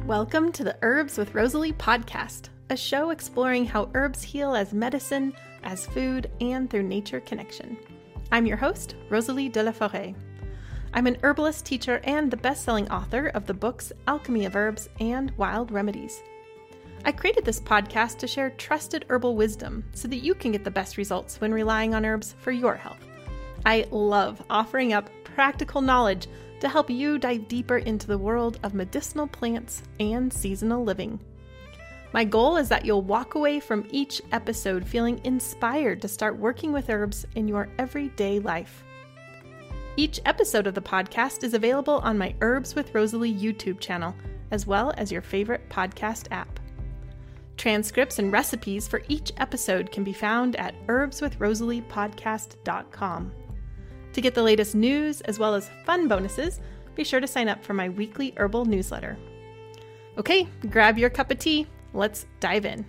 Welcome to the Herbs with Rosalie podcast, a show exploring how herbs heal as medicine, as food, and through nature connection. I'm your host, Rosalie de la Forêt. I'm an herbalist teacher and the best-selling author of the books Alchemy of Herbs and Wild Remedies. I created this podcast to share trusted herbal wisdom so that you can get the best results when relying on herbs for your health. I love offering up practical knowledge to help you dive deeper into the world of medicinal plants and seasonal living. My goal is that you'll walk away from each episode feeling inspired to start working with herbs in your everyday life. Each episode of the podcast is available on my Herbs with Rosalie YouTube channel, as well as your favorite podcast app. Transcripts and recipes for each episode can be found at herbswithrosaliepodcast.com. To get the latest news as well as fun bonuses, be sure to sign up for my weekly herbal newsletter. Okay, grab your cup of tea. Let's dive in.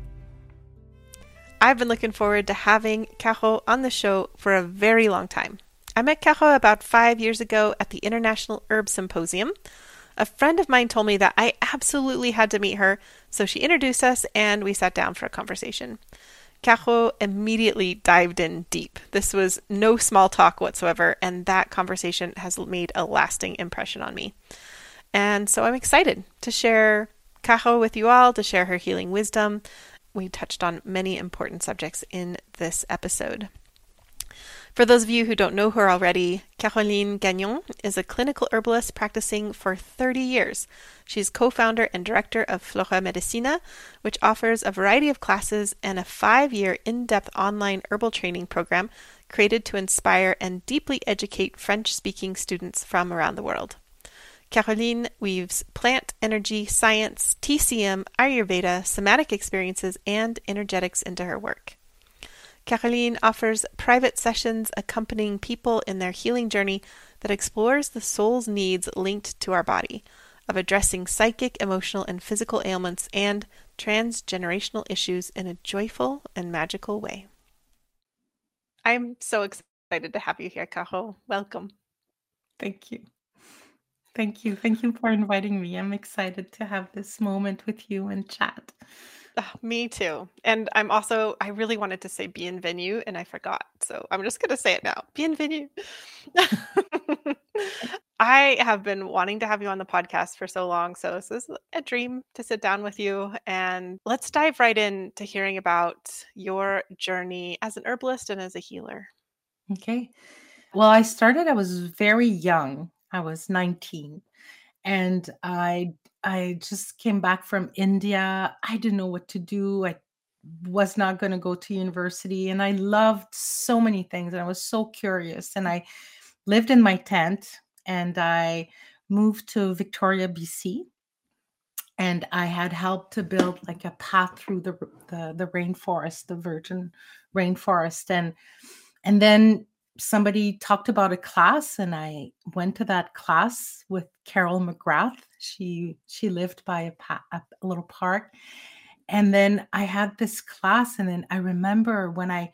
I've been looking forward to having Caro on the show for a very long time. I met Caro about 5 years ago at the International Herb Symposium. A friend of mine told me that I absolutely had to meet her, so she introduced us and we sat down for a conversation. Caro immediately dived in deep. This was no small talk whatsoever, and that conversation has made a lasting impression on me. And so I'm excited to share Caro with you all, to share her healing wisdom. We touched on many important subjects in this episode. For those of you who don't know her already, Caroline Gagnon is a clinical herbalist practicing for 30 years. She's co-founder and director of Flora Medicina, which offers a variety of classes and a 5-year in-depth online herbal training program created to inspire and deeply educate French-speaking students from around the world. Caroline weaves plant, energy, science, TCM, Ayurveda, somatic experiences, and energetics into her work. Caroline offers private sessions accompanying people in their healing journey that explores the soul's needs linked to our body, of addressing psychic, emotional, and physical ailments and transgenerational issues in a joyful and magical way. I'm so excited to have you here, Caro. Welcome. Thank you. Thank you. Thank you for inviting me. I'm excited to have this moment with you and chat. Me too. And I really wanted to say bienvenue and I forgot. So I'm just going to say it now. Bienvenue. I have been wanting to have you on the podcast for so long. So this is a dream to sit down with you. And let's dive right into hearing about your journey as an herbalist and as a healer. Okay. Well, I was very young. I was 19. And I just came back from India. I didn't know what to do. I was not going to go to university. And I loved so many things. And I was so curious. And I lived in my tent. And I moved to Victoria, BC. And I had helped to build like a path through the rainforest, the virgin rainforest. And then somebody talked about a class, and I went to that class with Carol McGrath. She lived by a little park. And then I had this class, and then I remember when I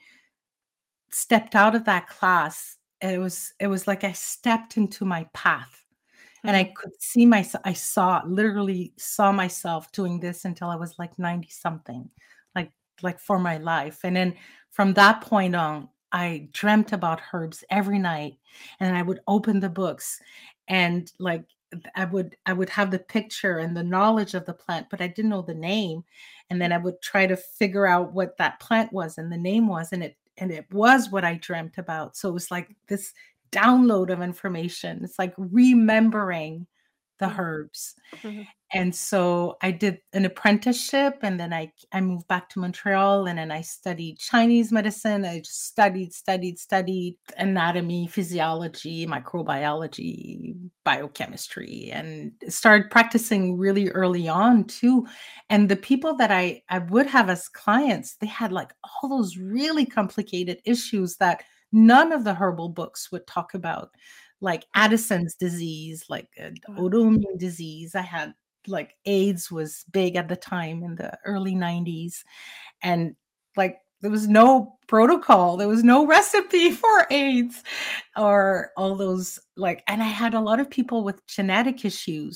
stepped out of that class, it was like I stepped into my path. And I could see myself, literally saw myself doing this until I was like 90 something, like for my life. And then from that point on, I dreamt about herbs every night, and I would open the books and like I would have the picture and the knowledge of the plant, but I didn't know the name. And then I would try to figure out what that plant was and the name was, and it was what I dreamt about. So it was like this download of information. It's like remembering the herbs. Mm-hmm. And so I did an apprenticeship, and then I moved back to Montreal, and then I studied Chinese medicine. I just studied anatomy, physiology, microbiology, biochemistry, and started practicing really early on too. And the people that I would have as clients, they had like all those really complicated issues that none of the herbal books would talk about, like Addison's disease, like autoimmune disease. I had like AIDS was big at the time in the early 90s. And like there was no protocol, there was no recipe for AIDS or all those and I had a lot of people with genetic issues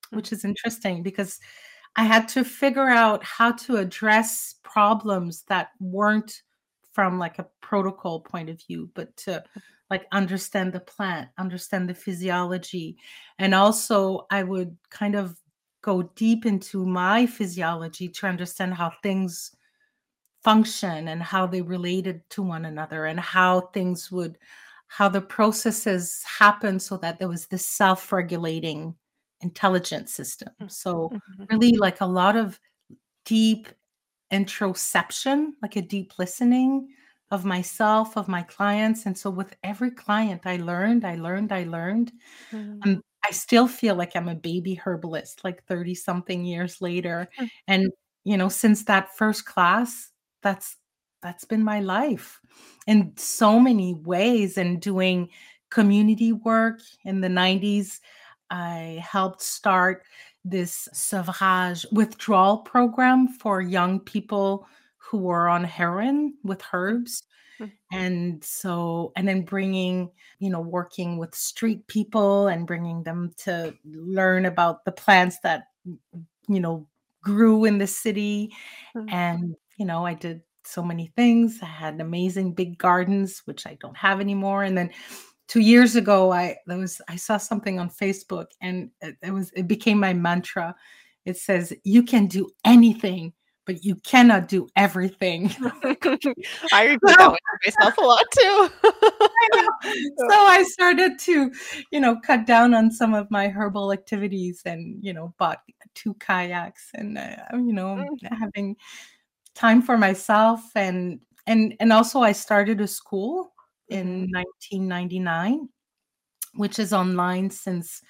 which is interesting because I had to figure out how to address problems that weren't from like a protocol point of view, but to like understand the plant, understand the physiology. And also, I would kind of go deep into my physiology to understand how things function and how they related to one another and how the processes happen so that there was this self-regulating intelligent system. So Mhm. really like a lot of deep introception, like a deep listening of myself, of my clients. And so with every client, I learned. Mhm. I still feel like I'm a baby herbalist, like 30 something years later. And, since that first class, that's that's been my life in so many ways. And doing community work in the 90s, I helped start this sevrage withdrawal program for young people who were on heroin with herbs. Mhm. And then working with street people and bringing them to learn about the plants that, you know, grew in the city. Mhm. And, I did so many things. I had amazing big gardens, which I don't have anymore. And then 2 years ago, I saw something on Facebook, and it became my mantra. It says, "You can do anything, but you cannot do everything." I repeat that So one to myself a lot too. I know. So I started to, cut down on some of my herbal activities and, bought 2 kayaks and, having time for myself. And also I started a school Mhm. in 1999, which is online since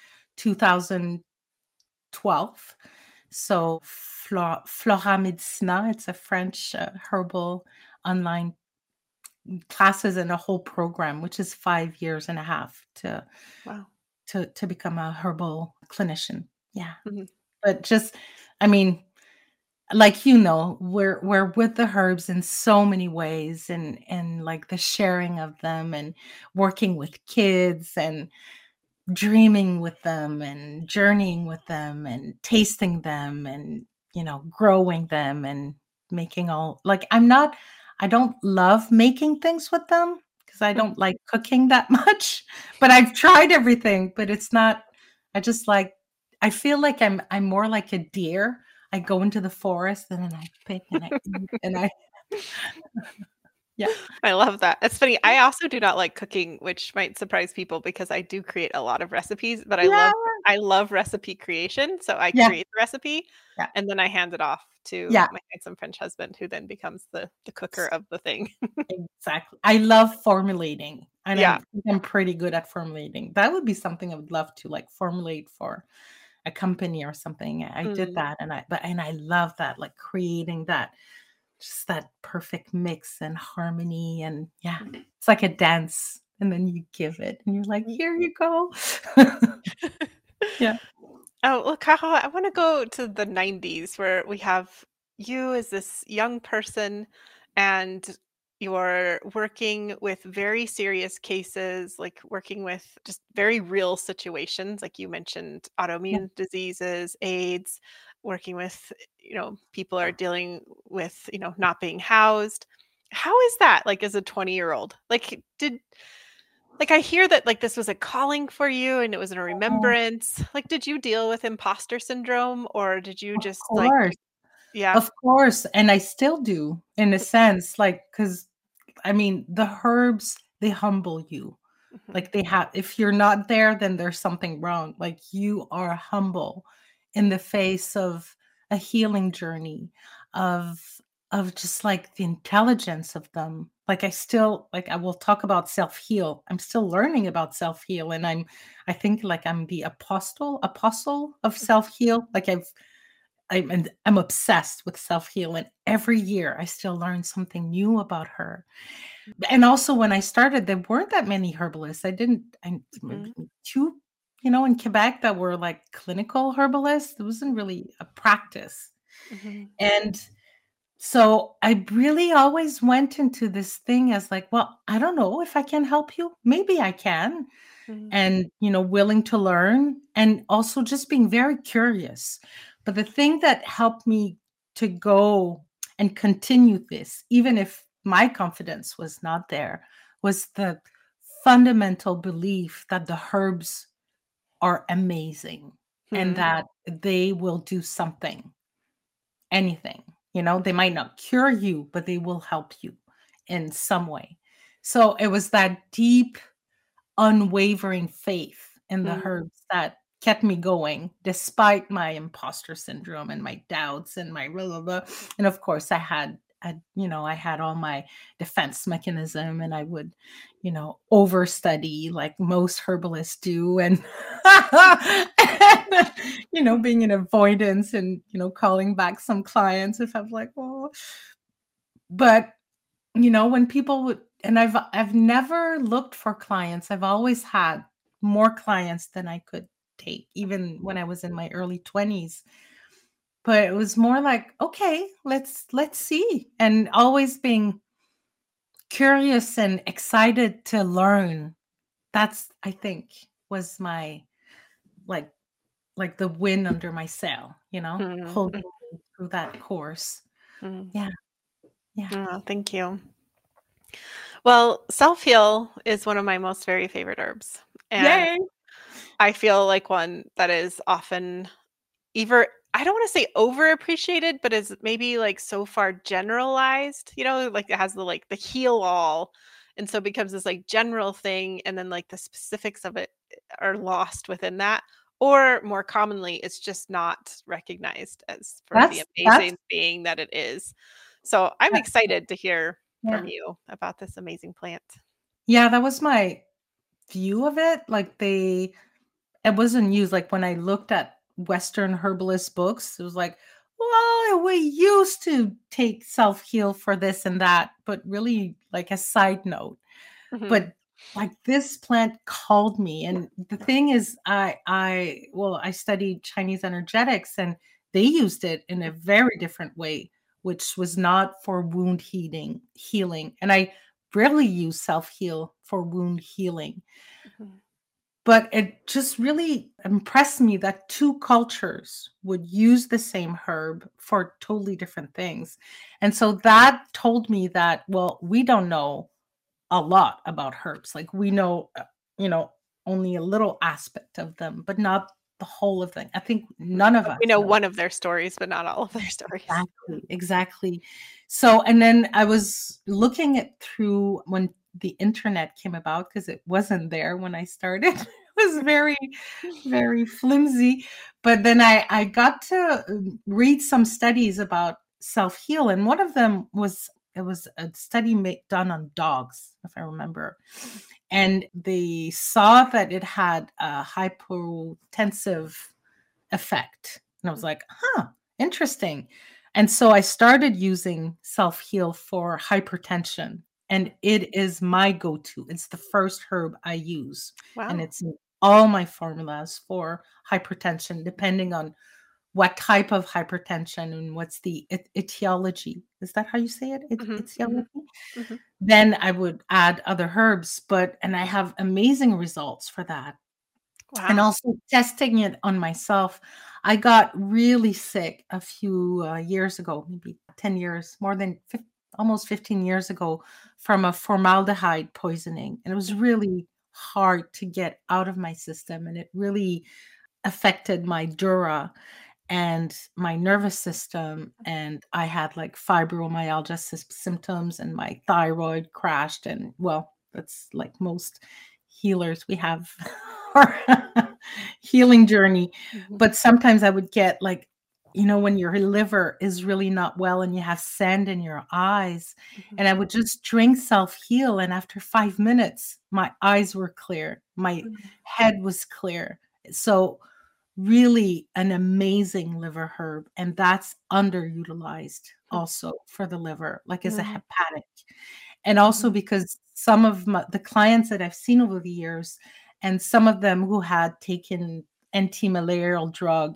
2012. So Flora Medicina, it's a French herbal online classes and a whole program, which is 5 years and a half Wow. to become a herbal clinician. Yeah. Mhm. But just, I mean, we're with the herbs in so many ways, and like the sharing of them and working with kids and dreaming with them and journeying with them and tasting them and, growing them and making all like I don't love making things with them because I don't like cooking that much, but I've tried everything, but it's not I just like I feel like I'm more like a deer. I go into the forest and then I pick and I eat and I yeah. I love that. It's funny. I also do not like cooking, which might surprise people because I do create a lot of recipes, but Yeah, I love recipe creation. So I yeah, create the recipe yeah, and then I hand it off to yeah. my handsome French husband who then becomes the cooker of the thing. Exactly. I love formulating, and Yeah. I'm pretty good at formulating. That would be something I would love to like formulate for a company or something. I did Mm. that, and I love that, like creating that just that perfect mix and harmony. And yeah, it's like a dance, and then you give it and you're like, here you go. Yeah. Oh, well, Kaho, I want to go to the 90s where we have you as this young person and you're working with very serious cases, like working with just very real situations. Like you mentioned, Yeah. autoimmune diseases, AIDS, working with, people are dealing with, not being housed. How is that like as a 20-year-old? Like, I hear that, like, this was a calling for you and it was a Oh, remembrance. Like, did you deal with imposter syndrome or did you of just, like course. yeah. Of course. And I still do in a sense, like, because I mean, the herbs, they humble you. Mhm, Like they have, if you're not there, then there's something wrong. Like you are humble in the face of a healing journey of just like the intelligence of them. Like I will talk about self-heal. I'm still learning about self-heal. And I think like I'm the apostle of self-heal. Like I'm obsessed with self-heal. And every year I still learn something new about her. And also when I started, there weren't that many herbalists. I mhm, maybe 2, in Quebec that were like clinical herbalists. It wasn't really a practice. mhm, And so I really always went into this thing as like, well, I don't know if I can help you. Maybe I can. Mm. and, willing to learn and also just being very curious. But the thing that helped me to go and continue this, even if my confidence was not there, was the fundamental belief that the herbs are amazing and Mm. that they will do something, anything. They might not cure you, but they will help you in some way. So it was that deep, unwavering faith in the Mm. herbs that kept me going despite my imposter syndrome and my doubts and my blah, blah, blah. And of course I had all my defense mechanism, and I would, overstudy like most herbalists do, and, and being in avoidance and, calling back some clients if I'm like, oh, but when people would, and I've never looked for clients. I've always had more clients than I could take, even when I was in my early 20s. But it was more like, okay, let's see. And always being curious and excited to learn. That's, I think, was my like the wind under my sail, Mm. holding me through that course. Mm. Yeah. Yeah. Oh, thank you. Well, self heal is one of my most very favorite herbs. And Yay. I feel like one that is often either, I don't want to say overappreciated, but is maybe like so far generalized, like it has the heal all. And so it becomes this like general thing. And then like the specifics of it are lost within that. Or more commonly, it's just not recognized as for the That's amazing being that it is. So I'm that, excited to hear yeah. from you about this amazing plant. Yeah, that was my view of it. Like it wasn't used. Like when I looked at Western herbalist books, it was like, well, we used to take self-heal for this and that, but really like a side note. Mhm. But like this plant called me. And the thing is, I studied Chinese energetics, and they used it in a very different way, which was not for wound healing. And I rarely use self-heal for wound healing. Mhm. But it just really impressed me that two cultures would use the same herb for totally different things. And so that told me that, well, we don't know a lot about herbs. Like we know, only a little aspect of them, but not the whole of them. I think none of But us we know know. one of their stories, but not all of their stories. Exactly, exactly. So, and then I was looking at through when the internet came about, because it wasn't there when I started. It was very, very flimsy. But then I got to read some studies about self-heal, and one of them was it was a study done on dogs, if I remember. And they saw that it had a hypotensive effect. And I was like, huh, interesting. And so I started using self heal for hypertension, and it is my go to. It's the first herb I use, and Wow. it's in all my formulas for hypertension, depending on what type of hypertension and what's the etiology. Is that how you say it? Mhm, Etiology? mhm, mhm. Then I would add other herbs, and I have amazing results for that. And Wow. also testing it on myself. I got really sick a few years ago, maybe 10 years, more than almost 15 years ago, from a formaldehyde poisoning. And it was really hard to get out of my system. And it really affected my dura and my nervous system. And I had like fibromyalgia symptoms, and my thyroid crashed. And well, that's like most healers, we have our healing journey. Mhm, But sometimes I would get like, when your liver is really not well and you have sand in your eyes, mhm, and I would just drink self heal. And after 5 minutes, my eyes were clear, my mhm, head was clear. So, really an amazing liver herb, and that's underutilized also for the liver, like as a mhm, hepatic. And also mhm, because some of the clients that I've seen over the years, and some of them who had taken anti-malarial drug,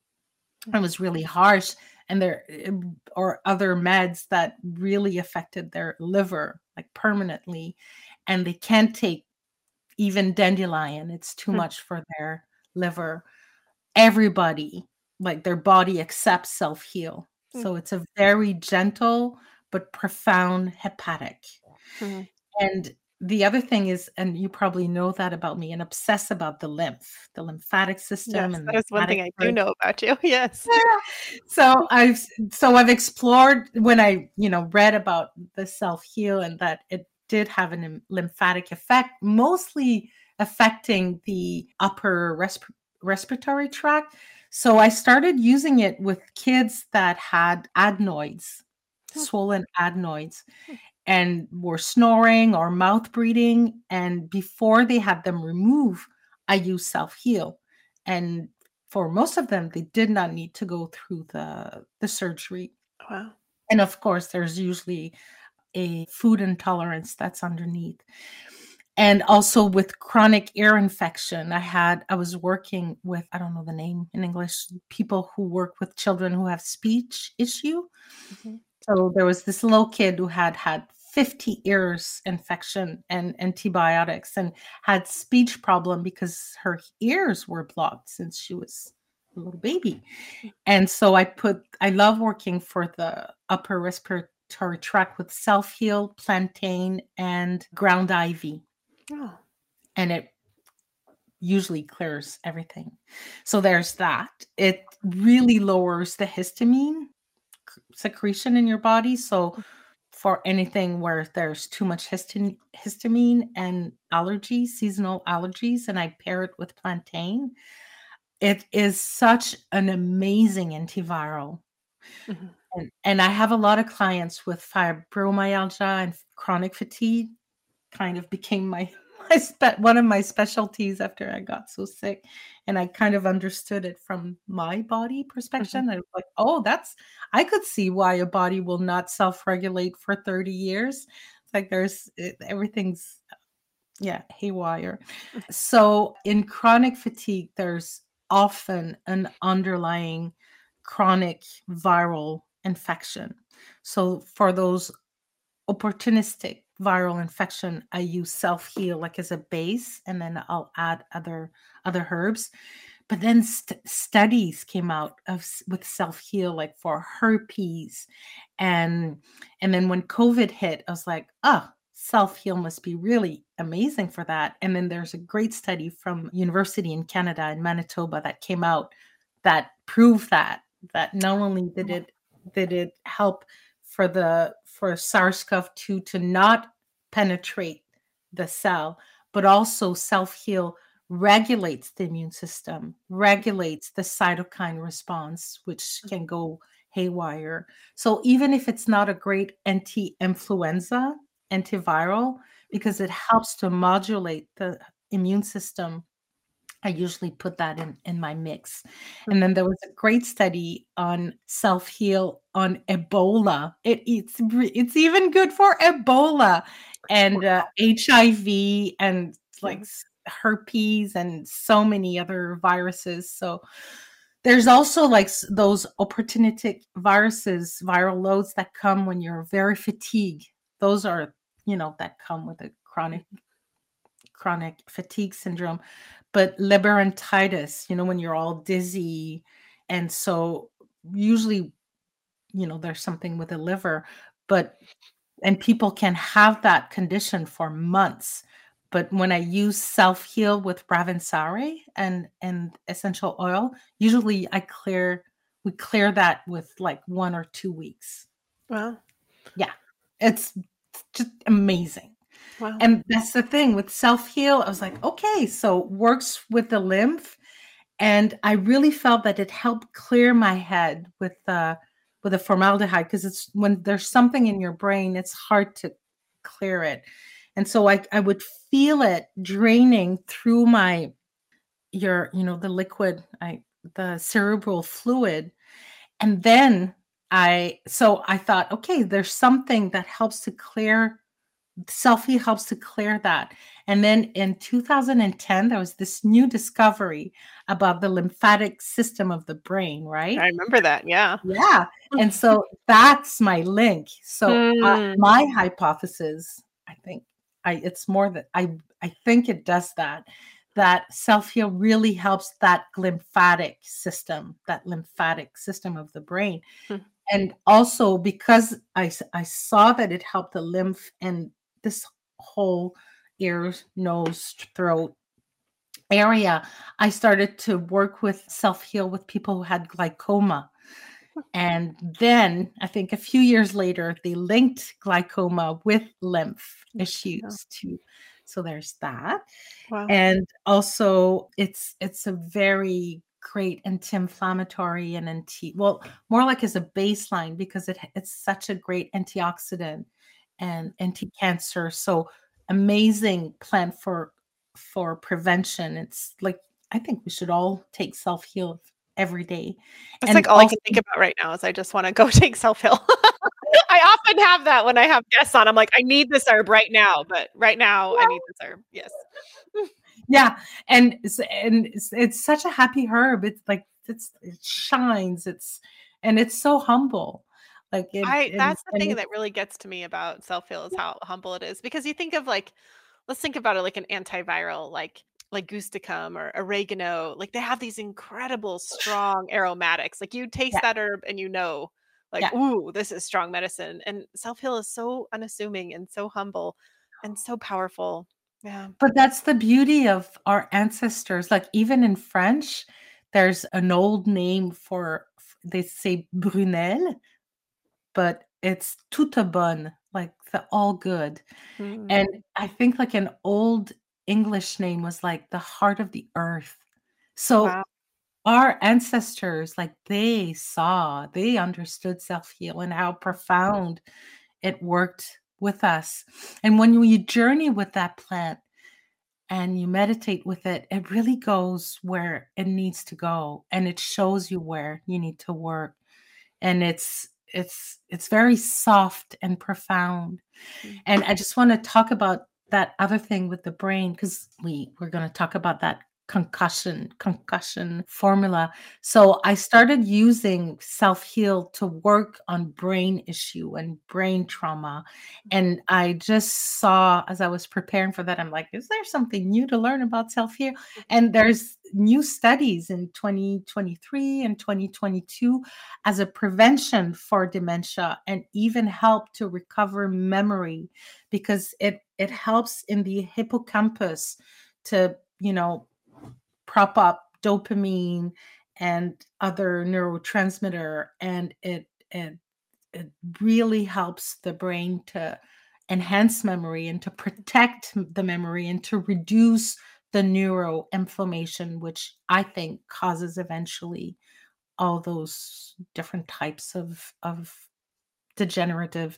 it was really harsh, and there or other meds that really affected their liver like permanently, and they can't take even dandelion, it's too Mm. much for their liver. Everybody, like their body accepts self-heal. Mm. So it's a very gentle but profound hepatic. Mhm. And the other thing is, and you probably know that about me, and obsess about the lymphatic system Yes, and that is one lymphatic thing I do purge. know about you. Yes. So I've explored when I, read about the self-heal and that it did have an lymphatic effect, mostly affecting the upper respiratory tract. So I started using it with kids that had adenoids, Mm. swollen adenoids, and were snoring or mouth breathing. And before they had them removed, I used self heal. And for most of them, they did not need to go through the surgery. Wow. And of course, there's usually a food intolerance that's underneath. And also with chronic ear infection, I was working with, I don't know the name in English, people who work with children who have speech issue. Mhm. So there was this little kid who had 50 ears infection and antibiotics and had speech problem because her ears were blocked since she was a little baby. And so I love working for the upper respiratory tract with self-heal, plantain, and ground ivy. Oh. And it usually clears everything. So there's that. It really lowers the histamine secretion in your body. So for anything where there's too much histamine and allergies, seasonal allergies, and I pair it with plantain, it is such an amazing antiviral. Mhm. And I have a lot of clients with fibromyalgia and chronic fatigue. Kind of became one of my specialties after I got so sick, and I kind of understood it from my body perspective. Mhm. I was like, oh, I could see why a body will not self-regulate for 30 years. It's like everything's, yeah, haywire. So in chronic fatigue, there's often an underlying chronic viral infection. So for those opportunistic viral infection, I use self-heal like as a base, and then I'll add other herbs. But then studies came out with self-heal, like for herpes, and then when COVID hit, I was like, oh, self-heal must be really amazing for that. And then there's a great study from University in Canada in Manitoba that came out that proved that not only did it help for SARS-CoV-2 to not penetrate the cell, but also self-heal regulates the immune system, regulates the cytokine response, which can go haywire. So even if it's not a great anti-influenza, antiviral, because it helps to modulate the immune system, I usually put that in my mix. And then there was a great study on self-heal on Ebola. It's even good for Ebola and HIV and like Mhm. herpes and so many other viruses. So there's also like those opportunistic viruses, viral loads that come when you're very fatigued. Those are, that come with a chronic fatigue syndrome, but labyrinthitis, when you're all dizzy. And so usually, there's something with the liver, and people can have that condition for months. But when I use self heal with Bravansari and essential oil, usually we clear that with like 1 or 2 weeks. Wow. Yeah, it's just amazing. Wow. And that's the thing with self-heal. I was like, okay, so works with the lymph. And I really felt that it helped clear my head with the formaldehyde, because it's when there's something in your brain, it's hard to clear it. And so I would feel it draining through the liquid, the cerebral fluid. And then I thought, okay, there's something that helps to clear selfie helps to clear that. And then in 2010, there was this new discovery about the lymphatic system of the brain, I right? remember that. Yeah. Yeah. And so that's my link. So Hmm. my hypothesis, I think, it's more that I I think it does that. That self heal really helps that lymphatic system of the brain. Hmm. And also because I saw that it helped the lymph and this whole ears, nose, throat area, I started to work with self heal with people who had glaucoma. And then I think a few years later, they linked glaucoma with lymph Yeah. issues too. So there's that. Wow. And also it's a very great anti-inflammatory and more like as a baseline because it's such a great antioxidant and anti-cancer. So amazing plant for prevention. It's like I think we should all take self-heal every day. That's like And all I also can think about right now is I just want to go take self-heal. I often have that when I have guests on. I'm like, I need this herb right now, but right now I need this herb. Yes. yeah, and it's such a happy herb. It's like it shines. And it's so humble. Like it I and that's the and thing it that really gets to me about self-heal is how humble it is because you think of like let's think about it like an antiviral like gusticum or oregano, like they have these incredible strong aromatics. Like you taste yeah, that herb and you know like yeah. ooh, this is strong medicine. And self-heal is so unassuming and so humble and so powerful. Yeah. But that's the beauty of our ancestors. Like even in French, there's an old name for they say brunelle, but it's toute bonne, like the all good. Mm. And I think like an old English name was like the heart of the earth. So Wow. our ancestors, like they understood self-heal and how profound it worked with us. And when you journey with that plant and you meditate with it, it really goes where it needs to go and it shows you where you need to work. And it's very soft and profound. Mm. And I just want to talk about that other thing with the brain because we're going to talk about that concussion formula. So I started using self-heal to work on brain issue and brain trauma. And I just saw as I was preparing for that, I'm like, is there something new to learn about self-heal? And there's new studies in 2023 and 2022 as a prevention for dementia and even help to recover memory because it helps in the hippocampus to prop up dopamine and other neurotransmitter and it really helps the brain to enhance memory and to protect the memory and to reduce the neuroinflammation which I think causes eventually all those different types of degenerative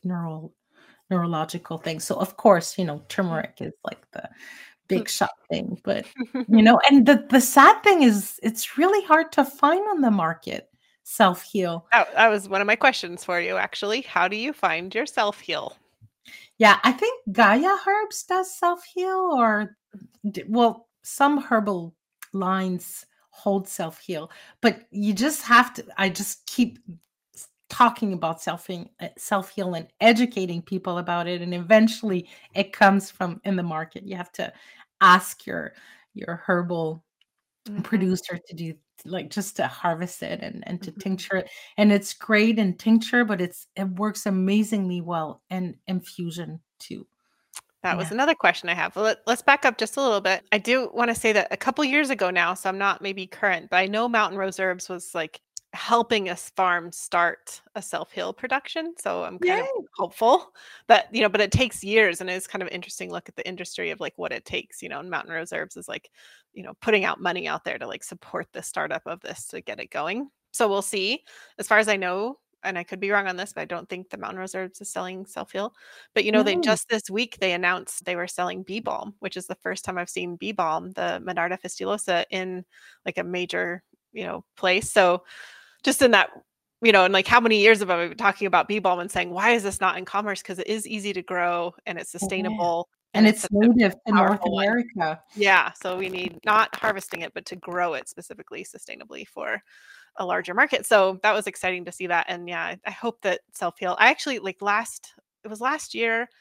neurological things. So of course, turmeric is like the big shot thing, but and the sad thing is it's really hard to find on the market self-heal. That was one of my questions for you, actually. How do you find your self-heal? Yeah, I think Gaia Herbs does self-heal or well, some herbal lines hold self-heal, but you just have to I just keep talking about self-heal and educating people about it and eventually it comes from in the market. You have to ask your herbal Mhm. producer to do like just to harvest it and to tincture it. And it's great in tincture, but it works amazingly well in infusion too. That was Yeah. another question I have. Well, let's back up just a little bit. I do want to say that a couple years ago now, so I'm not maybe current, but I know Mountain Rose Herbs was like helping us farm start a self-heal production. So I'm kind of Yay. hopeful that, but it takes years and it's kind of interesting look at the industry of like what it takes, and Mountain Rose Herbs is like, putting out money out there to like support the startup of this to get it going. So we'll see. As far as I know, and I could be wrong on this, but I don't think the Mountain Rose Herbs is selling self-heal. But they No. just this week they announced they were selling bee balm, which is the first time I've seen bee balm, the Monarda fistulosa, in like a major, place. So just in that, and like how many years have I been talking about bee balm and saying, why is this not in commerce? Because it is easy to grow and it's Yeah. sustainable and And it's it's such a native to North powerful one. America. Yeah. So we need not harvesting it, but to grow it specifically sustainably for a larger market. So that was exciting to see that. And yeah, I hope that self heal. I actually like it was last year.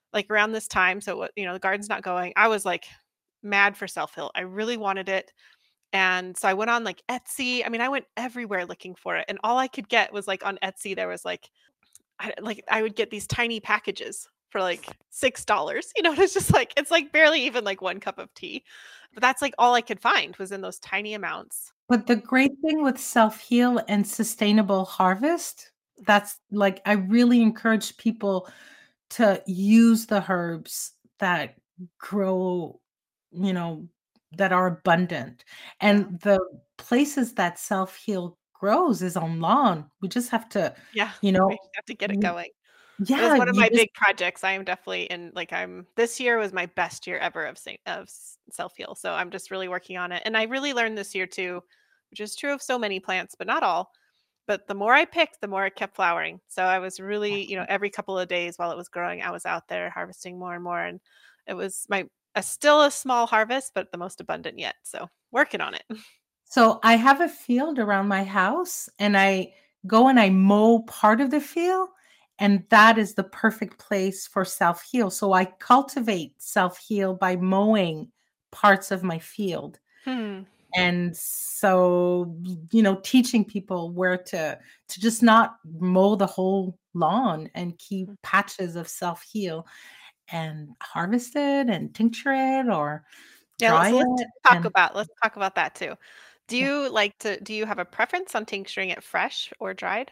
like around this time. So what, the garden's not going. I was like mad for Self Heal. I really wanted it. And so I went on like Etsy. I mean, I went everywhere looking for it. And all I could get was like on Etsy, there was like, I would get these tiny packages for like $6. And it's just like, it's like barely even like one cup of tea. But that's like all I could find was in those tiny amounts. But the great thing with self-heal and sustainable harvest, that's like I really encourage people to use the herbs that grow, you know, that are abundant. Yeah. And the places that self-heal grows is on lawn. We just have to, Yeah. you We know, just have to get it w going. That is yeah, one of you my just big projects. I am definitely in like this year was my best year ever of self-heal. So I'm just really working on it. And I really learned this year too, which is true of so many plants, but not all. But the more I picked, the more it kept flowering. So I was really, every couple of days while it was growing, I was out there harvesting more and more. And it was still a small harvest, but the most abundant yet. So working on it. so I have a field around my house and I go and I mow part of the field, and that is the perfect place for self-heal. So I cultivate self-heal by mowing parts of my field. Hmm. And so, teaching people where to just not mow the whole lawn and keep patches of self-heal and harvest it and tincture it or Yeah, dry so let's it talk and about let's talk about that too. yeah. Do you have a preference on tincturing it fresh or dried?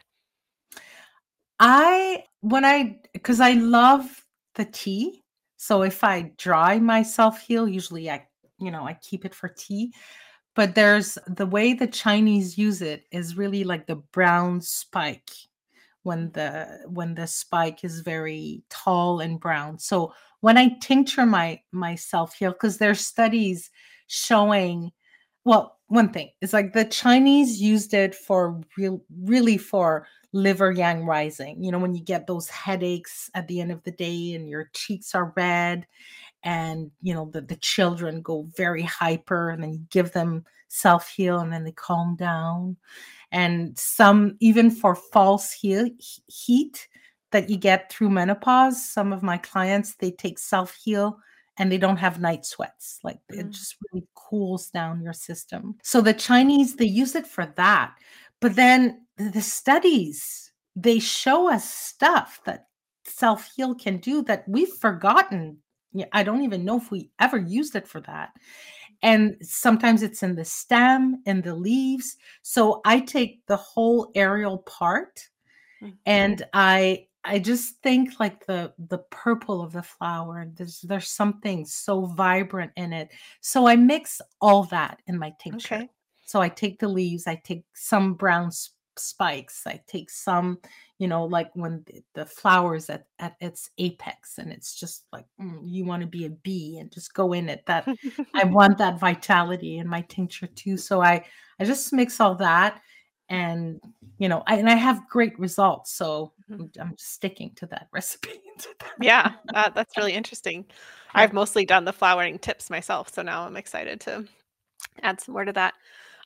Because I love the tea. So if I dry my self-heal, usually I keep it for tea. But there's the way the Chinese use it is really like the brown spike when the spike is very tall and brown. So when I tincture my self-heal, because there's studies showing, well, one thing is like the Chinese used it for really for liver yang rising. When you get those headaches at the end of the day and your cheeks are red and the children go very hyper, and then you give them self-heal and then they calm down. And some even for false heat that you get through menopause, some of my clients, they take self-heal and they don't have night sweats. Like it Mm, just really cools down your system. So the Chinese, they use it for that. But then the studies, they show us stuff that self-heal can do that we've forgotten. Yeah, I don't even know if we ever used it for that. And sometimes it's in the stem, in the leaves. So I take the whole aerial part mm. and I just think like the purple of the flower, there's something so vibrant in it. So I mix all that in my tincture. Okay. So I take the leaves, I take some brown spikes, I take some, like when the flowers at its apex, and it's just like you want to be a bee and just go in it. That I want that vitality in my tincture too. So I just mix all that, and I have great results. So Mhm. I'm just sticking to that recipe. Yeah, that's really interesting. Yeah. I've mostly done the flowering tips myself, so now I'm excited to add some more to that.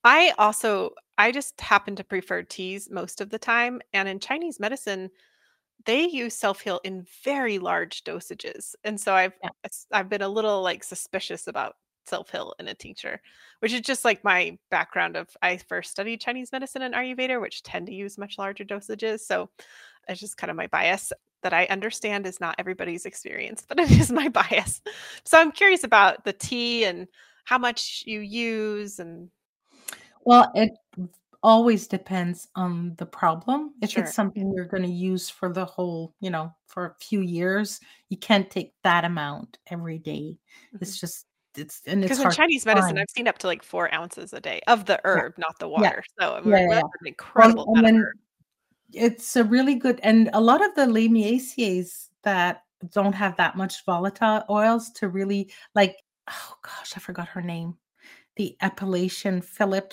I just happen to prefer teas most of the time, and in Chinese medicine, they use self-heal in very large dosages. And so Yeah. I've been a little like suspicious about self-heal in a tincture, which is just like my background of I first studied Chinese medicine and Ayurveda, which tend to use much larger dosages. So it's just kind of my bias that I understand is not everybody's experience, but it is my bias. So I'm curious about the tea and how much you use and Well, it always depends on the problem. If it's sure. something you're going to use for the whole, for a few years, you can't take that amount every day. It's just, it's Because in hard to Chinese medicine, find. I've seen up to like 4 ounces a day of the Yeah. herb, not the Yeah. water. So I Yeah. mean, Yeah. that's an Well, incredible and amount of then herb. it's a really good, and a lot of the Lamiaceae that don't have that much volatile oils to really like, oh gosh, I forgot her name. The Appalachian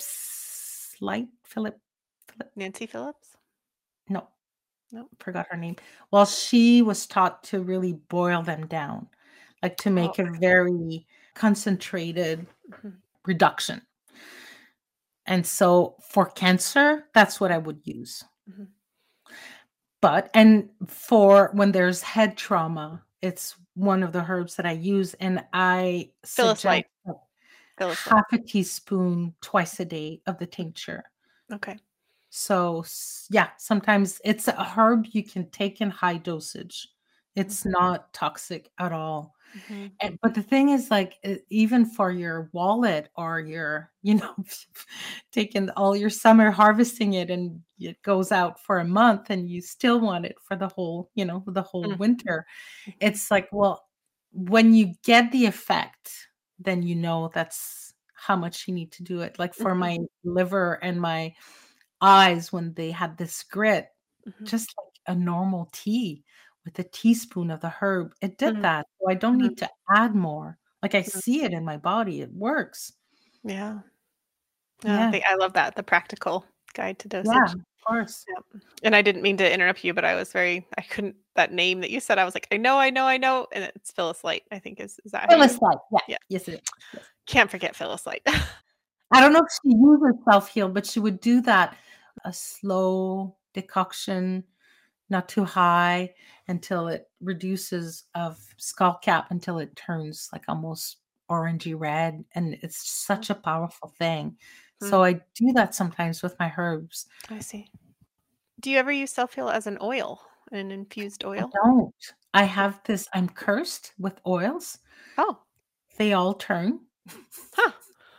Philip, Nancy Phillips? no, No. forgot her name. Well, she was taught to really boil them down, like to Oh, make a very concentrated mhm, reduction. And so for cancer, that's what I would use. mhm. And for when there's head trauma, it's one of the herbs that I use, and I Phyllis suggest Light. Phyllis Light. half a teaspoon twice a day of the tincture. Okay. So, yeah, sometimes it's a herb you can take in high dosage. It's not toxic at all. Mm-hmm. But the thing is, like, even for your wallet or your, taking all your summer, harvesting it, and it goes out for a month and you still want it for the whole winter. Mm-hmm. It's like, well, when you get the effect, then that's how much you need to do it. Like for Mm-hmm. my liver and my eyes, when they had this grit, Mm-hmm. just like a normal tea with a teaspoon of the herb, it did Mm-hmm. that. So I don't Mm-hmm. need to add more. Like I see it in my body. It works. Yeah. Yeah. Yeah. I love that. The practical guide to Yeah, dosage. of course. Yeah. And I didn't mean to interrupt you, but I couldn't, that name that you said, I was like, I know. And it's Phyllis Light, I think is that how you? Phyllis Light. Yeah. Yeah. Yes, it is. Yes. Can't forget Phyllis Light. I don't know if she uses self-heal, but she would do that, a slow decoction, not too high, until it reduces of skull cap until it turns like almost orangey red. And it's such a powerful thing. So I do that sometimes with my herbs. I see. Do you ever use self-heal as an oil, an infused I oil? don't. I'm cursed with oils. Oh, They all turn. huh.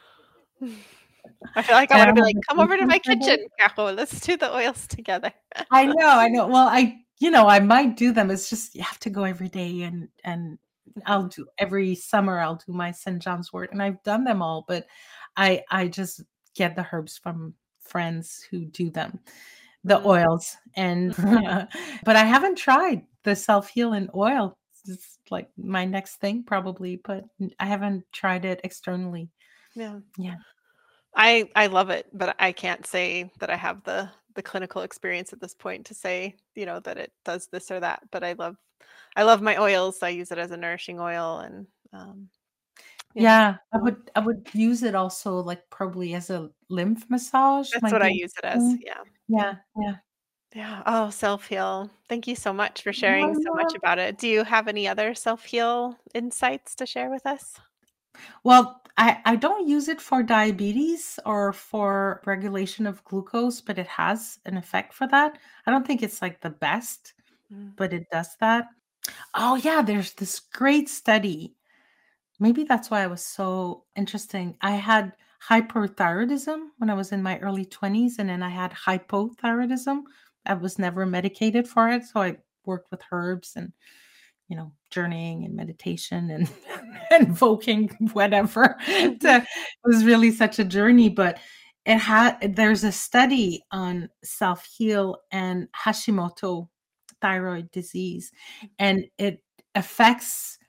I feel like I And I want to don't be have like, the come over to my patience for kitchen, them. Cajo. Let's do the oils together. I know. Well, I might do them. It's just you have to go every day, and I'll do every summer I'll do my St. John's wort, and I've done them all, but I just get the herbs from friends who do them, the Mm, oils, and but I haven't tried the self-heal in oil. It's like my next thing probably, but I haven't tried it externally. yeah. Yeah. I love it, but I can't say that I have the clinical experience at this point to say, that it does this or that. But I love my oils. I use it as a nourishing oil and yeah. Yeah, I So would I would use it also, like, probably as a lymph massage, that's might what I be use it as. interesting. Yeah. Yeah. Yeah, yeah. Yeah. Oh, self-heal. Thank you so much for Yeah, sharing so much yeah. about it. Do you have any other self-heal insights to share with us? Well, I don't use it for diabetes or for regulation of glucose, but it has an effect for that. I don't think it's, like, the best, Mm. but it does that. Oh, yeah, there's this great study. Maybe that's why it was so interesting. I had hyperthyroidism when I was in my early 20s, and then I had hypothyroidism. I was never medicated for it, so I worked with herbs and, journeying and meditation and invoking whatever. It was really such a journey, but there's a study on self-heal and Hashimoto thyroid disease, and it affects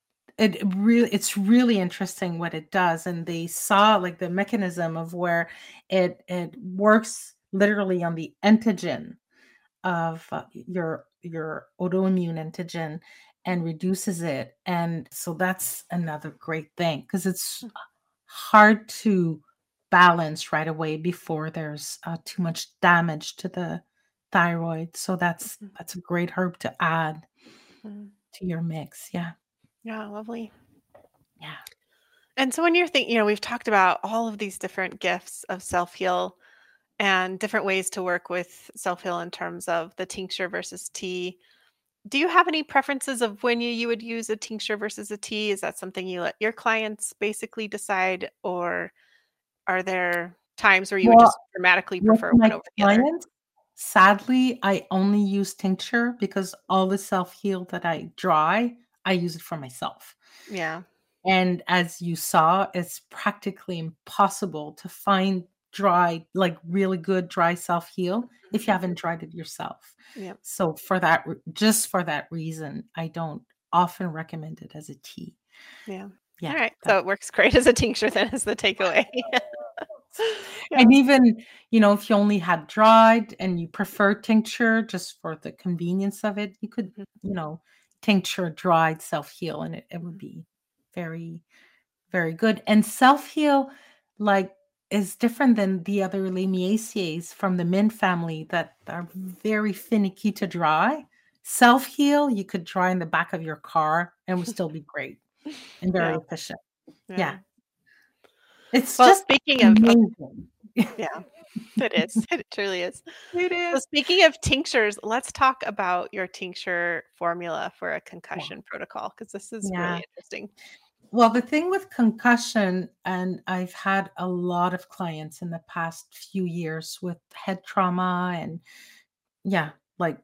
it's really interesting what it does, and they saw like the mechanism of where it works literally on the antigen of your autoimmune antigen and reduces it. And so that's another great thing because it's hard to balance right away before there's too much damage to the thyroid. So that's a great herb to add Mhm. to your mix. Yeah. Yeah, lovely. Yeah. And so when you're thinking, we've talked about all of these different gifts of self-heal and different ways to work with self-heal in terms of the tincture versus tea. Do you have any preferences of when you would use a tincture versus a tea? Is that something you let your clients basically decide, or are there times where you would Well, just dramatically with prefer one my over the other? clients, sadly, I only use tincture because all the self-heal that I dry, I use it for myself. Yeah. And as you saw, it's practically impossible to find dry, like really good dry self-heal if you haven't tried it yourself. Yeah. So just for that reason, I don't often recommend it as a tea. Yeah. All Yeah, right. So that's it works great as a tincture then as the takeaway. Yeah. and even, if you only had dried and you prefer tincture just for the convenience of it, you could, Mhm. tincture dried self-heal and it would Mhm. be very, very good. And self-heal, like, is different than the other Lamiaceae from the mint family that are very finicky to dry. Self heal, you could dry in the back of your car and would still be great and very Yeah. efficient. Yeah. Yeah. It's Well, just speaking of amazing. yeah, it is. It truly is. It So is. speaking of tinctures, let's talk about your tincture formula for a Yeah. concussion protocol because this is really Yeah. interesting. Well, the thing with concussion, and I've had a lot of clients in the past few years with head trauma and yeah, like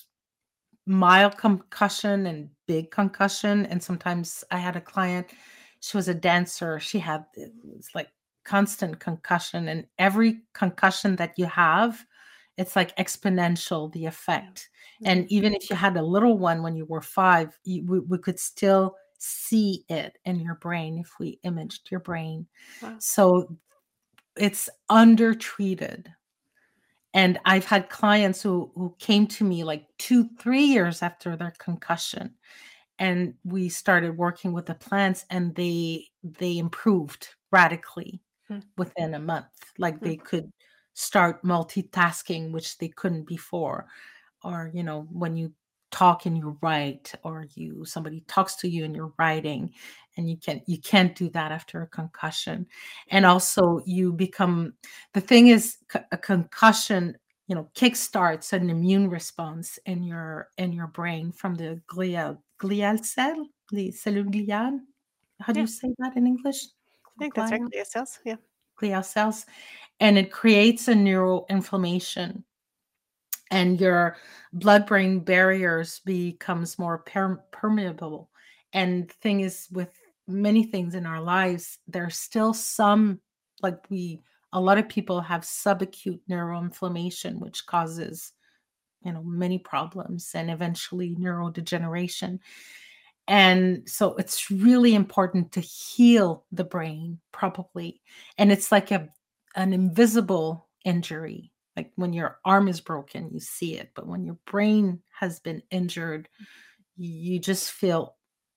mild concussion and big concussion. And sometimes I had a client, she was a dancer. She had it was like constant concussion, and every concussion that you have, it's like exponential the Yeah. effect. And Mhm. even if you had a little one when you were 5, we could still see it in your brain if we imaged your brain. Wow. So it's undertreated. And I've had clients who came to me like 2, 3 years after their concussion, and we started working with the plants, and they improved radically Mm, within a month. Like, mm, they could start multitasking, which they couldn't before. Or, when you talk and you write, or you somebody talks to you and you're writing, and you can't do that after a concussion. And mm. also you become the thing is a concussion, kickstarts an immune response in your brain from the glial cell, the cellule glial. How do Yeah, you say that in English? I think that's right. Glial, Clear cells. Yeah. glial cells. And it creates a neuroinflammation, and your blood-brain barriers becomes more permeable. And the thing is, with many things in our lives, there's still some, like, we a lot of people have subacute neuroinflammation, which causes many problems and eventually neurodegeneration. And so it's really important to heal the brain properly. And it's like an invisible injury. Like, when your arm is broken, you see it. But when your brain has been injured, you just feel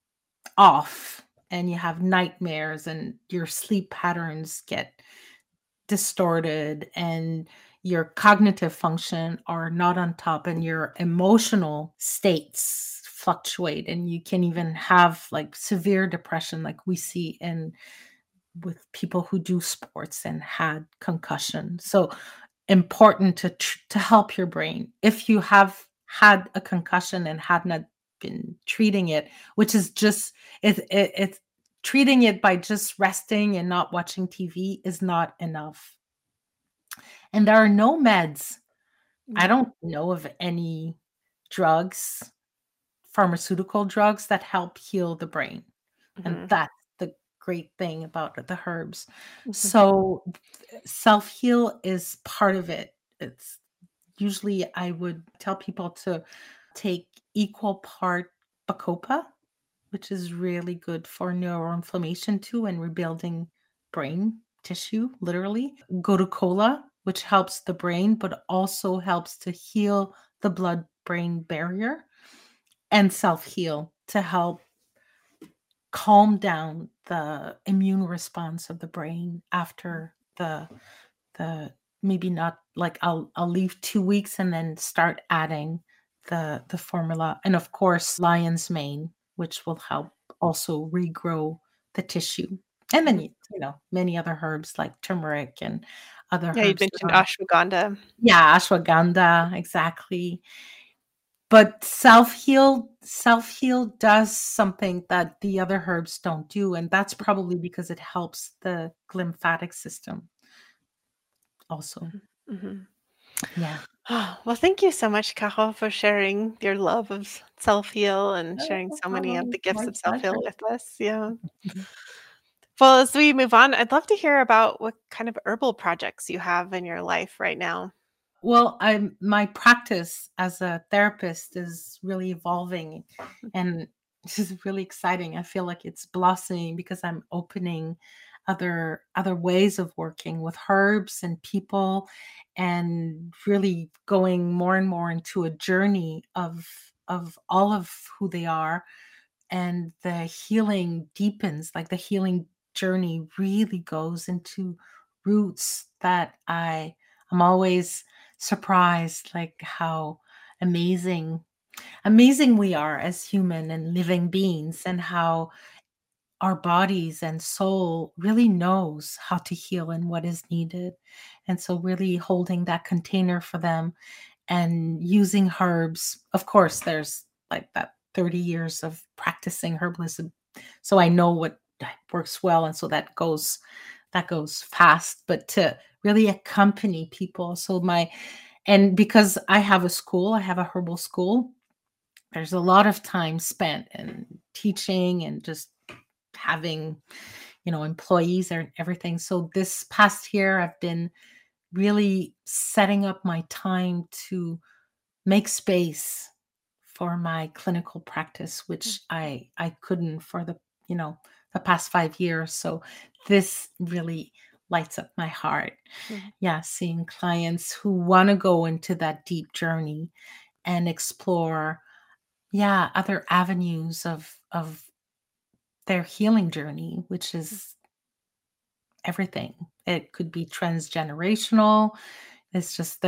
off, and you have nightmares, and your sleep patterns get distorted, and your cognitive function are not on top, and your emotional states fluctuate, and you can even have like severe depression, like we see in with people who do sports and had concussion. So important to help your brain if you have had a concussion and had not been treating it, which is just it's treating it by just resting and not watching TV is not enough. And there are no meds. I Mm, don't know of any drugs, pharmaceutical drugs that help heal the brain. And mhm, that's the great thing about the herbs. mhm. So self-heal is part of it. It's usually I would tell people to take equal part Bacopa, which is really good for neuroinflammation too and rebuilding brain tissue, literally. Gotu, which helps the brain, but also helps to heal the blood brain barrier, and self heal to help calm down the immune response of the brain after the maybe not like I'll leave 2 weeks and then start adding the formula, and of course lion's mane, which will help also regrow the tissue. And then Mhm. many other herbs like turmeric and other Yeah, you herbs that mentioned are, ashwagandha. yeah, ashwagandha, exactly. But self-heal does something that the other herbs don't do, and that's probably because it helps the lymphatic system also. Mhm. Yeah. Oh, well, thank you so much, Caro, for sharing your love of self-heal and sharing so many of Oh, the gifts my of self-heal pleasure. with us. Yeah. Well, as we move on, I'd love to hear about what kind of herbal projects you have in your life right now. Well, my practice as a therapist is really evolving, and this is really exciting. I feel like it's blossoming because I'm opening other ways of working with herbs and people, and really going more and more into a journey of all of who they are, and the healing deepens. Like, the healing journey really goes into roots that I'm always surprised, like how amazing. amazing we are as human and living beings, and how our bodies and soul really knows how to heal and what is needed. And so really holding that container for them and using herbs. Of course, there's like that 30 years of practicing herbalism. So I know what works well. And so that goes fast, but to really accompany people. And because I have a school, I have a herbal school, there's a lot of time spent in teaching and just having, employees and everything. So this past year, I've been really setting up my time to make space for my clinical practice, which I couldn't for you know, the past 5 years. So this really lights up my heart. Mhm. Yeah, seeing clients who want to go into that deep journey and explore, yeah, other avenues of their healing journey, which is everything. It could be transgenerational. It's just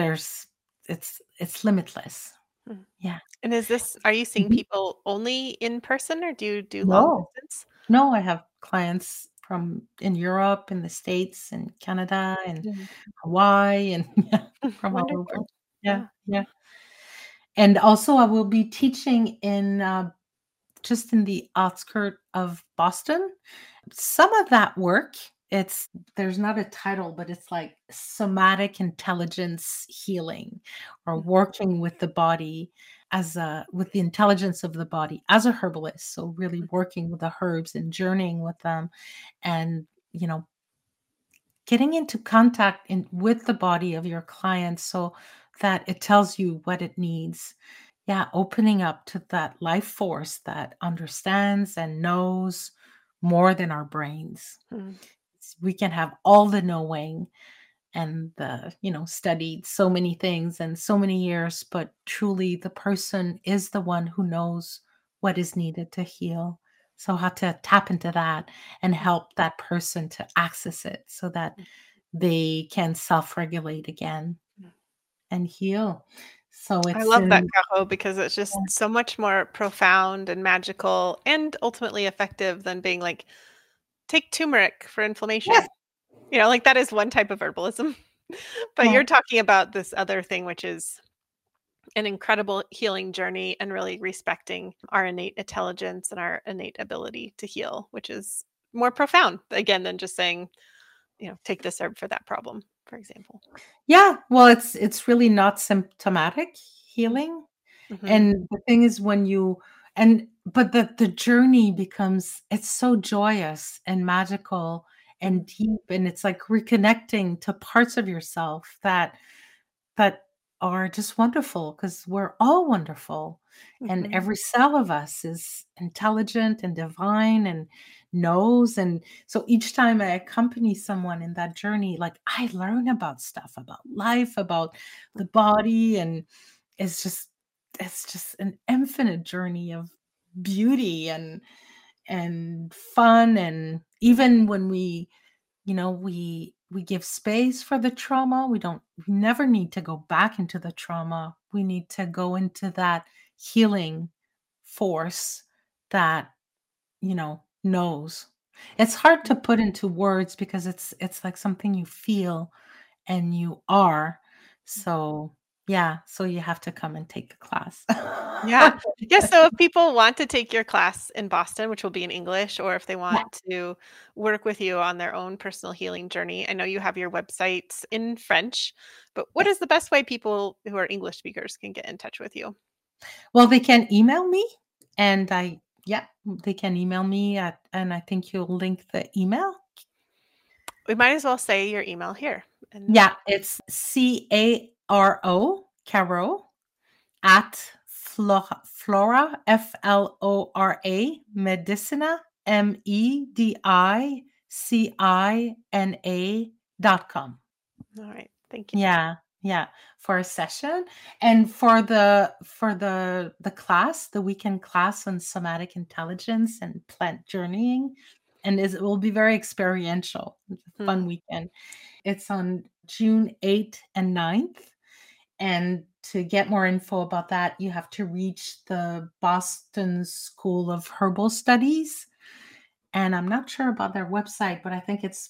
it's limitless. Mhm. Yeah. And are you seeing Mhm. people only in person or do you do long No. distance? No, I have clients from in Europe, in the States, and Canada, and Mhm. Hawaii, and yeah, from all over. Wonderful. Yeah, Yeah. yeah. And also I will be teaching in, just in the outskirt of Boston. Some of that work, there's not a title, but it's like somatic intelligence healing, or Mm, working with the body with the intelligence of the body as a herbalist. So really mm, working with the herbs and journeying with them, and, you know, getting into contact with the body of your client so that it tells you what it needs. Yeah, opening up to that life force that understands and knows more than our brains. mm, We can have all the knowing and studied so many things and so many years, but truly the person is the one who knows what is needed to heal. So how to tap into that and mm, help that person to access it so that they can self-regulate again mm. and heal. So I it's love that, in Cajo, because it's just so much more profound and magical and ultimately effective than being like, take turmeric for yes, inflammation. Like that is one type of herbalism. But yeah. you're talking about this other thing, which is an incredible healing journey and really respecting our innate intelligence and our innate ability to heal, which is more profound, again, than just saying, take this herb for that problem, for example. Yeah, well, it's really not symptomatic healing. Mm-hmm. And the thing is when you and but the journey becomes it's so joyous and magical and deep, and it's like reconnecting to parts of yourself that are just wonderful, because we're all wonderful, and Mm-hmm. every cell of us is intelligent and divine and knows. And so each time I accompany someone in that journey, like, I learn about stuff, about life, about the body, and it's just it's just an infinite journey of beauty and fun. And even when we give space for the trauma, we never need to go back into the trauma. We need to go into that healing force that knows. It's hard to put into words because it's like something you feel and you are. So yeah, so you have to come and take the class. Yeah. Yeah, so if people want to take your class in Boston, which will be in English, or if they Yeah. want to work with you on their own personal healing journey, I know you have your website in French, but what is Yes. the best way people who are English speakers can get in touch with you? Well, they can email me, and they can email me and I think you'll link the email. We might as well say your email here. And Yeah, it's Caro at Flora, Flora Medicina, medicina.com. all right, thank you. Yeah, yeah, for a session. And for the class, the weekend class on somatic intelligence and plant journeying, and it will be very experiential. It's a Hmm. fun weekend. It's on June 8th and 9th, and to get more info about that, you have to reach the Boston School of Herbal Studies. And I'm not sure about their website, but I think it's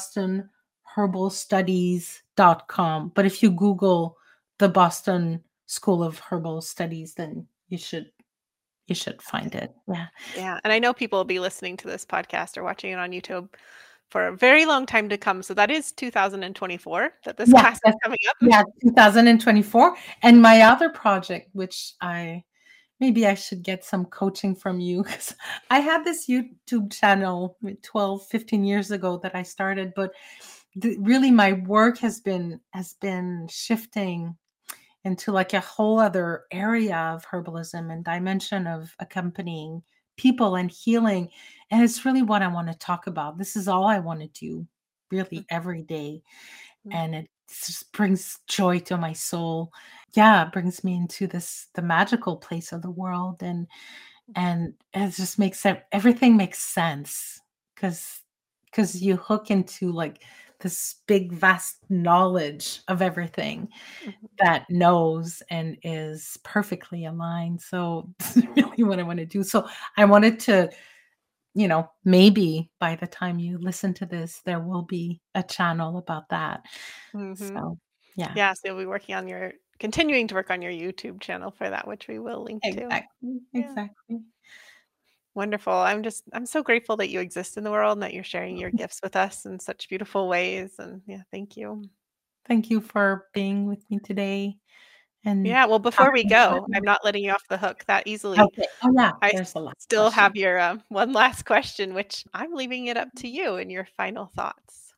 bostonherbalstudies.com. But if you Google the Boston School of Herbal Studies, then you should find it. Yeah. Yeah, and I know people will be listening to this podcast or watching it on YouTube for a very long time to come. So that is 2024 that this Yeah, class is coming up. yeah, 2024. And my other project, which maybe I should get some coaching from you, because I had this YouTube channel 12, 15 years ago that I started, but really my work has been shifting into like a whole other area of herbalism and dimension of accompanying people and healing. And it's really what I want to talk about. This is all I want to do really every day. Mhm. And it just brings joy to my soul. Yeah, it brings me into the magical place of the world. And it just makes everything makes sense because you hook into like this big vast knowledge of everything Mhm. that knows and is perfectly aligned. So this is really what I want to do. So I wanted to, maybe by the time you listen to this, there will be a channel about that. Mhm. So yeah, Yeah, so you'll be continuing to work on your YouTube channel for that, which we will link to. exactly, Yeah. exactly. Wonderful. I'm so grateful that you exist in the world and that you're sharing your gifts with us in such beautiful ways. And yeah, thank you. Thank you for being with me today and Yeah, well, before we talking about go, I'm it. not letting you off the hook that easily. Okay. Oh yeah, I there's a last still question. have your one last question, which I'm leaving it up to you and your final thoughts.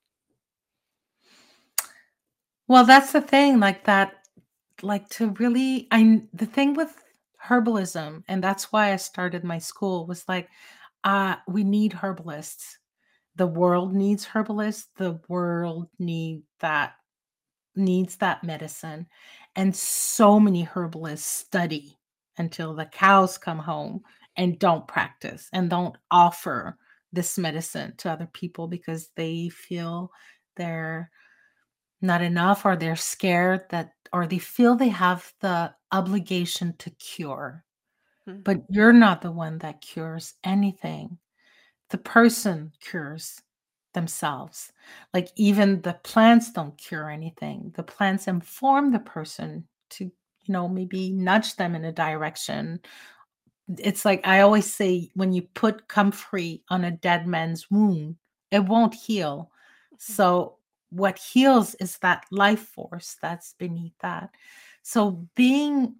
Well, that's the thing, like that, like to really, the thing with herbalism, and that's why I started my school, was like, we need herbalists. The world needs herbalists. The world needs that medicine. And so many herbalists study until the cows come home and don't practice and don't offer this medicine to other people because they feel they're not enough, or they're scared that, or they feel they have the obligation to cure. Mhm. But you're not the one that cures anything. The person cures themselves. Like even the plants don't cure anything. The plants inform the person to, maybe nudge them in a direction. It's like I always say, when you put comfrey on a dead man's wound, it won't heal. So what heals is that life force that's beneath that. So being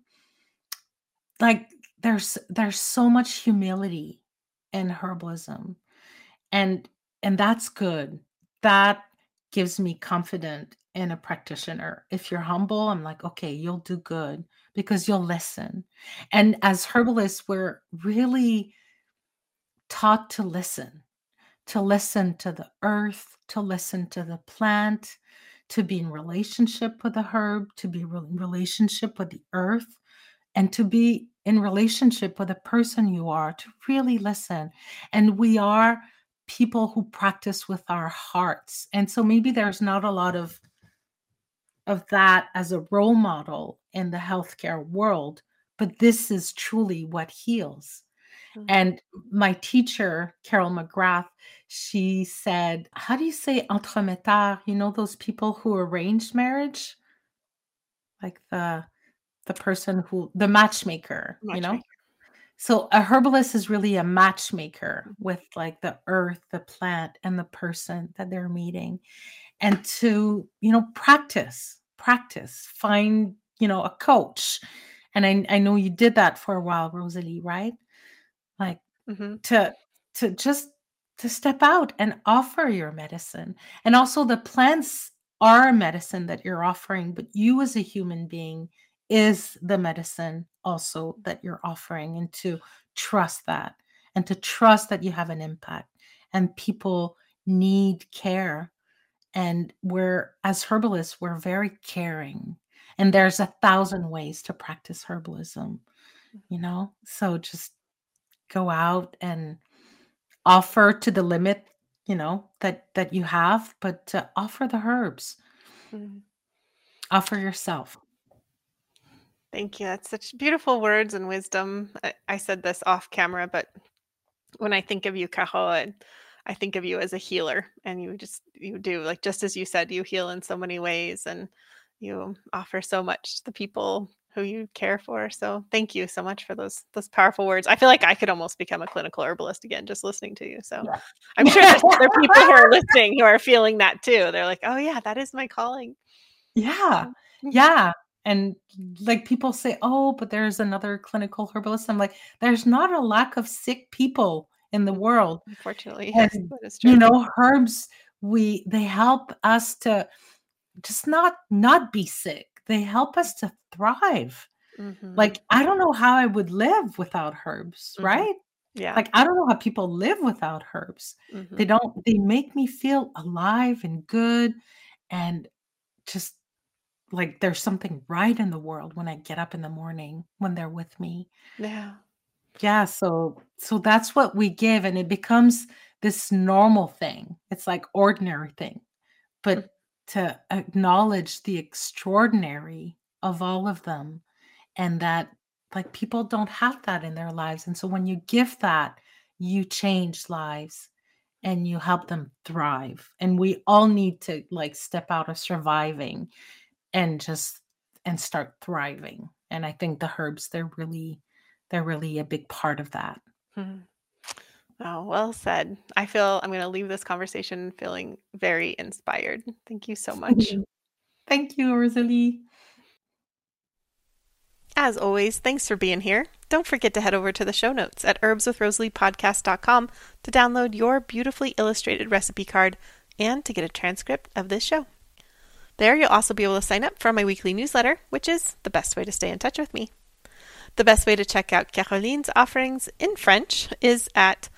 like, there's so much humility in herbalism, and that's good. That gives me confidence in a practitioner. If you're humble, I'm like, okay, you'll do good because you'll listen. And as herbalists, we're really taught to listen to the earth, to listen to the plant, to be in relationship with the herb, to be in relationship with the earth, and to be in relationship with the person you are, to really listen. And we are people who practice with our hearts. And so maybe there's not a lot of that as a role model in the healthcare world, but this is truly what heals. Mhm. And my teacher, Carol McGrath, she said, how do you say entremetteur? You know, those people who arrange marriage? Like the person who, the matchmaker, Matchmaker. So a herbalist is really a matchmaker Mhm. with like the earth, the plant, and the person that they're meeting. And to, practice, find, a coach. And I know you did that for a while, Rosalie, right? Like Mhm. to just to step out and offer your medicine. And also the plants are a medicine that you're offering, but you as a human being is the medicine also that you're offering, and to trust that, and to trust that you have an impact, and people need care. And we're, as herbalists, we're very caring, and there's 1,000 ways to practice herbalism, so just go out and offer to the limit, that you have, but to offer the herbs, Mhm. offer yourself. Thank you. That's such beautiful words and wisdom. I said this off camera, but when I think of you, Cajo, I think of you as a healer, and you do, like, just as you said, you heal in so many ways, and you offer so much to the people who you care for. So thank you so much for those powerful words. I feel like I could almost become a clinical herbalist again just listening to you. So Yeah. I'm sure there's other people who are listening who are feeling that too. They're like, oh yeah, that is my calling. Yeah. Mhm. Yeah. And like people say, oh, but there's another clinical herbalist. I'm like, there's not a lack of sick people in the world. Unfortunately, yes, And, that is true. herbs, they help us to just not be sick. They help us to thrive. Hmm. Like, I don't know how I would live without herbs, Hmm. right? Yeah. Like, I don't know how people live without herbs. Hmm. They make me feel alive and good and just like there's something right in the world when I get up in the morning when they're with me. Yeah. Yeah, so that's what we give and it becomes this normal thing. It's like ordinary thing. Mm. But to acknowledge the extraordinary of all of them and that like people don't have that in their lives. And so when you give that, you change lives and you help them thrive. And we all need to like step out of surviving and just and start thriving. And I think the herbs, they're really a big part of that. Mhm. Oh, well said. I feel I'm going to leave this conversation feeling very inspired. Thank you so much. Thank you, Rosalie. As always, thanks for being here. Don't forget to head over to the show notes at herbswithrosaliepodcast.com to download your beautifully illustrated recipe card and to get a transcript of this show. There, you'll also be able to sign up for my weekly newsletter, which is the best way to stay in touch with me. The best way to check out Caroline's offerings in French is at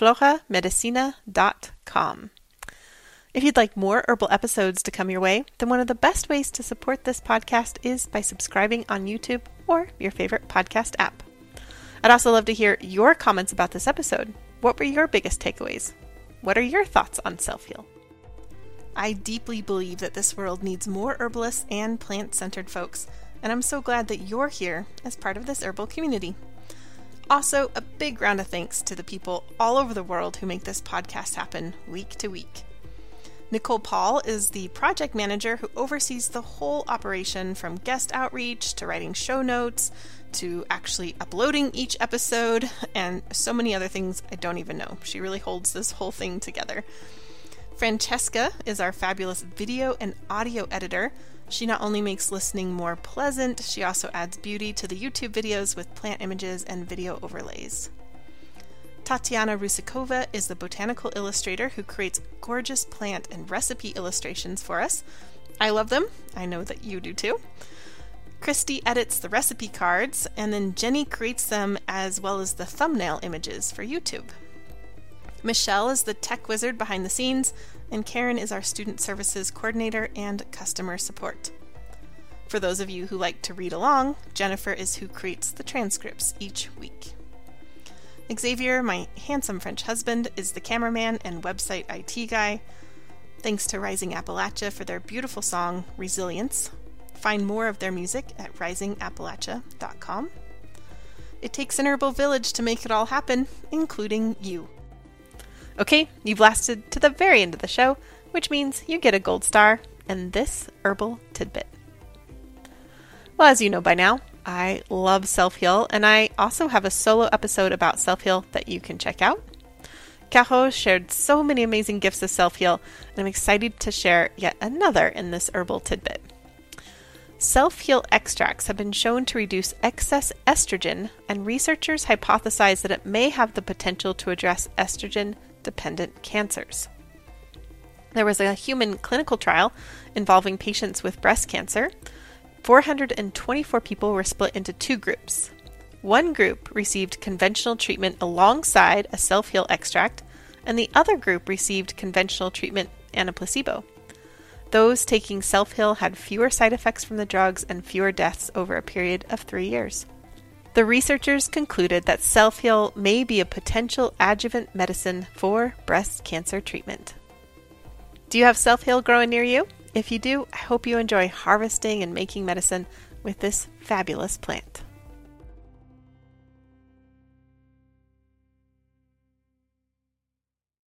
floramedicina.com. If you'd like more herbal episodes to come your way, then one of the best ways to support this podcast is by subscribing on YouTube or your favorite podcast app. I'd also love to hear your comments about this episode. What were your biggest takeaways? What are your thoughts on self-heal? I deeply believe that this world needs more herbalists and plant-centered folks, and I'm so glad that you're here as part of this herbal community. Also, a big round of thanks to the people all over the world who make this podcast happen week to week. Nicole Paul is the project manager who oversees the whole operation from guest outreach to writing show notes to actually uploading each episode and so many other things I don't even know. She really holds this whole thing together. Francesca is our fabulous video and audio editor. She not only makes listening more pleasant, she also adds beauty to the YouTube videos with plant images and video overlays. Tatiana Rusikova is the botanical illustrator who creates gorgeous plant and recipe illustrations for us. I love them. I know that you do too. Christy edits the recipe cards, and then Jenny creates them as well as the thumbnail images for YouTube. Michelle is the tech wizard behind the scenes, and Karen is our student services coordinator and customer support. For those of you who like to read along, Jennifer is who creates the transcripts each week. Xavier, my handsome French husband, is the cameraman and website IT guy. Thanks to Rising Appalachia for their beautiful song, Resilience. Find more of their music at risingappalachia.com. It takes an herbal village to make it all happen, including you. Okay, you've lasted to the very end of the show, which means you get a gold star and this herbal tidbit. Well, as you know by now, I love self-heal, and I also have a solo episode about self-heal that you can check out. Cajo shared so many amazing gifts of self-heal, and I'm excited to share yet another in this herbal tidbit. Self-heal extracts have been shown to reduce excess estrogen, and researchers hypothesize that it may have the potential to address estrogen-dependent cancers. There was a human clinical trial involving patients with breast cancer. 424 people were split into two groups. One group received conventional treatment alongside a self-heal extract, and the other group received conventional treatment and a placebo. Those taking self-heal had fewer side effects from the drugs and fewer deaths over a period of 3 years. The researchers concluded that self-heal may be a potential adjuvant medicine for breast cancer treatment. Do you have self-heal growing near you? If you do, I hope you enjoy harvesting and making medicine with this fabulous plant.